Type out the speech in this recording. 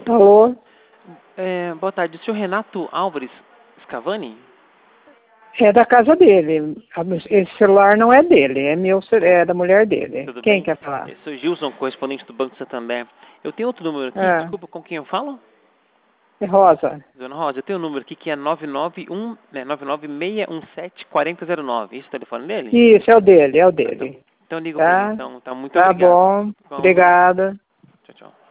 Alô? Boa tarde, o senhor Renato Álvares Scavani? É da casa dele. Esse celular não é dele, é da mulher dele. Tudo Quem bem? quer falar? Eu sou Gilson, correspondente do Banco Santander. Eu tenho outro número aqui, Ah, desculpa, com quem eu falo? é Rosa. Dona Rosa, eu tenho um número aqui que é 996174009. Esse é o telefone dele? Isso, é o dele, Então, então ligo pra ele, Tá? então. Tá, muito Tá obrigado. bom. Bom, Obrigada. tchau, tchau.